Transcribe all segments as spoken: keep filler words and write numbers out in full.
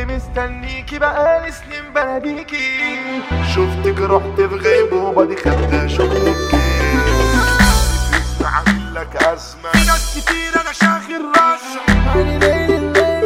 اللي مستنيكي بقالي سنين بناديكي. شفتك رحت في غيبوبة دي خدت شغلك اسمع عاملك أزمة. في ناس كتير أنا شاغل راسها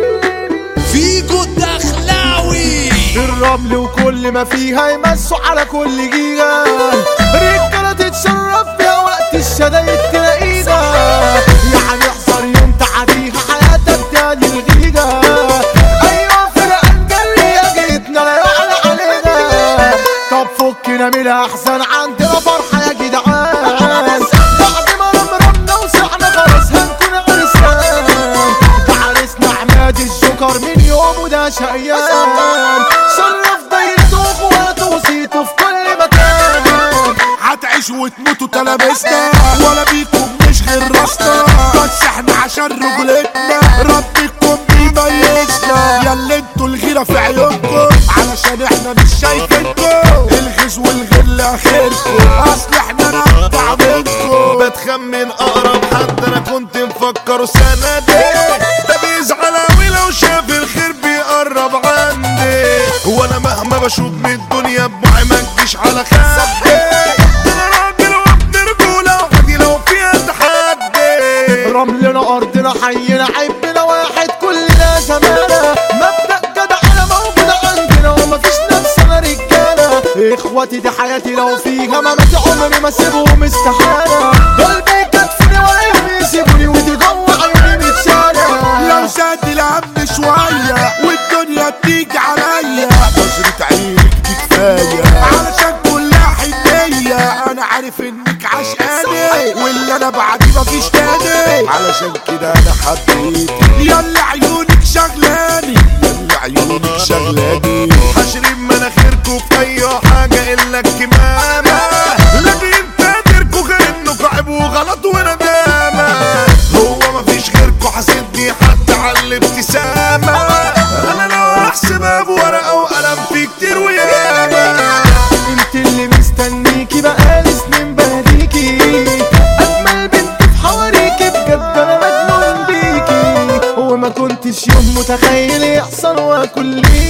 فيكو الدخلاوي الرمل وكل ما فيها يمسوا على كل جيجا. رجالة تتشرف فيها وقت الشدايد تلاقينا. يعني احذر يوم تعديها حياتك تاني الغيجا. ايوه فرقة الجرية جيتنا لا يعلى علينا. طب فكنا من الاحزان عندنا فرحة يا جدعان. بعد ما رمرمنا وسعنا خلاص هنكون عرسان. ده عرسنا عماد الجوكر من يومه ده شقيان. شرف دايرته واخواته وصيته في كل مكان. هتعيشوا وتموتوا تلابسنا ولا بيكم مش غير راسنا. بس احنا عشان رجولتنا ربكم بيميزنا. ياللي انتوا الغيرة في عيونكم علشان احنا مش شايفينكم. الغز والغل اخركم اصل احنا نقطع منكم. بتخمن اقرب حد انا كنت مفكره سنة دي. ده بيزعل اوي لو شاف الخير بيقرب عندي. وانا مهما بشوف من الدنيا بوعي ما تجيش على خدي. انا راجل وابن رجولة وحدي لو فيها تحدي. رملنا ارضنا حينا عيبنا واحد كلنا زمانة. مبدأ جدع انا موجود عندنا ومفيش نفسنا رجالة. اخواتي دي حياتي لو فيها مماتي عمري ما اسيبهم استحالة. دول بيكتفوني ولا يوم يسيبوني ودي جوه عيوني متشالة. لو زاد الهم شوية والدنيا بتيجي عليا نظرة عينك دي كفاية علشان كلها حنية. انا عارف انك عشقاني واللي انا بعدي مفيش تاني. علشان كده انا حبيت يلا عيونك شغلاني. يلا عيونك شغلاني. حشرين مناخيركوا في اي حاجة الا الكمامة. لكن تقدركوا كأنه عيب وغلط وندامة. هو مفيش غيركوا حاسدني حتى على الابتسامة. انا لو احسبها بورقة وقلم في كتير وياما. انت اللي مستنيكي بقالي سنين بهديكي. اجمل بنت في حواريكي بجد انا مجنون بيكي. وما كنتش يوم متخيل يحصل واكل ليكي.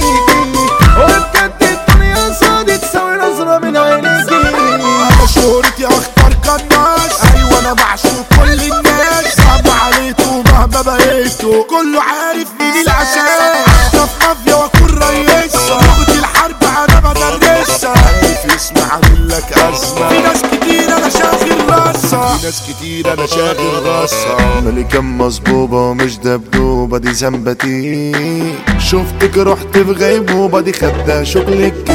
وبجد الدنيا صادت تساوي نظرة من عينيكي. انا شهرتي اخطر كناس. ايوه انا معشوق كل الناس. صعب عليكم مهما بقيتوا كله عارف مين العشان. احنا في مافيا واكون رئيسها. لغة الحرب انا بدرسها. في اسمع عاملك أزمة. في ناس كتير انا شاغل راسها. في ناس كتير انا شاغل راسها. ملكة مصبوبة ومش دبدوبة دي زنبتي. شفتك رحت في غيبوبة دي خدت شغلك.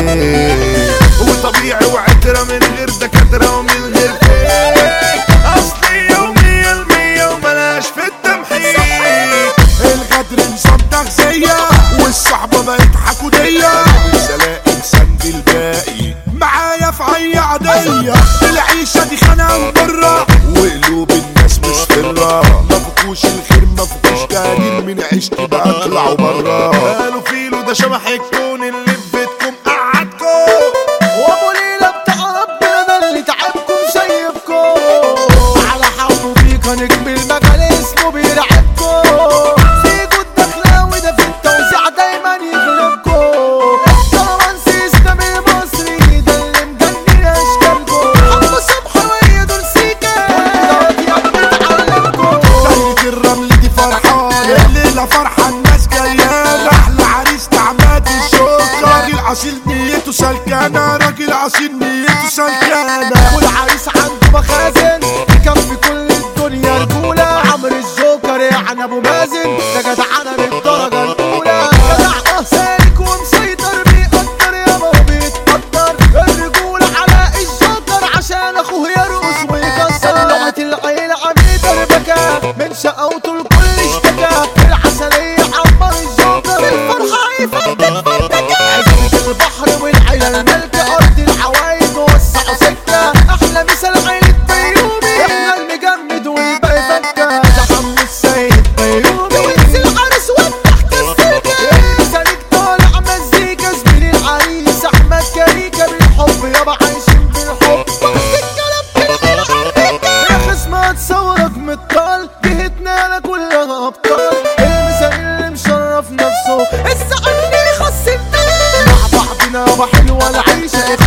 وطبيعي وعترة من غير دكاترة ومن غير فيك. اصلية ومية المية وملاش في التمحيك. الغدر نظام تغذية والصحبة بقت حكودية. سلاقي مسند الباقي معايا في اي عادية. العيشة دي خانة وبرة وقلوب الناس مصفرة. مفكوش الخير مفكوش تقدير من عيشتي بقى اطلعوا برا. قالوا فيلو ده شبح الكون اللي في بيتكم قعدكم. وابو ليلى بتاع ربنا ده اللي تعبكم شايفكم. على حوضه بيك نجم المجال اسمه بيرعبكم. فيكو الدخلاوي ده في التوزيع دايما يغلبكم. الطلبانسي اسلامي المصري ده اللي مجنن اشكالكم. عمو صبحي وهي دول سيكا كل ده بتعلمكم. دايرة الرمل دي فرحانة. الليلة فرحة الناس جاية. احلى عريس عماد الشوكة. راجل اصيل نيته سلكانة. راجل اصيل نيته سلكانة. والعريس عنده مخازن يكفي كل الدنيا رجولة. عمرو الجوكر يعني ابو مازن ده جدعانة للدرجة الأولى. جدع اه سالك ومسيطر بيقدر يابا وبيتقدر. الرجولة على الجوكر عشان اخوه يرقص ويكسر. لغة العيلة عميد البكا من شقاوته الكل اشتكى. العسلية عمر الجوكر الفرحة يفردك فردك. عزيز البحر والعيلة الملكة أرض العوايد ووسعوا سكة. أحلى مثال عيلة بيومي. إحنا المجمد والباقي فكة. ده عم السيد بيومي. وينزل عرس وقت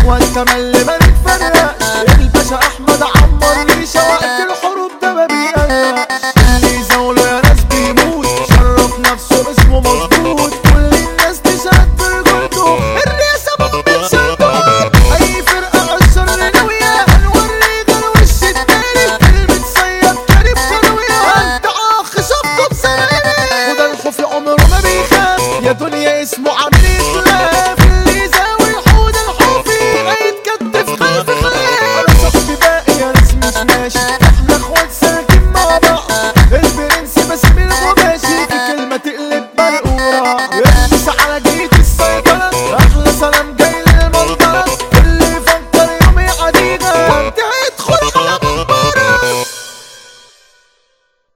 وانت ملي ما نتفرقش. الباشا احمد عمر ريشه وقت الحروب ده ما بيقلقش. اللي يزاوله يا ناس بيموت، شرف نفسه اسمه مظبوط. كل الناس تشهد برجولته، الرئاسه بتبقى شرطه. اي فرقه عشر ناويه هنوري ده الوش التاني. المتصيد كريم خلويه انت اخ شفته بسناني. وده الخوف عمره ما بيخاف، يا دنيا اسمه عم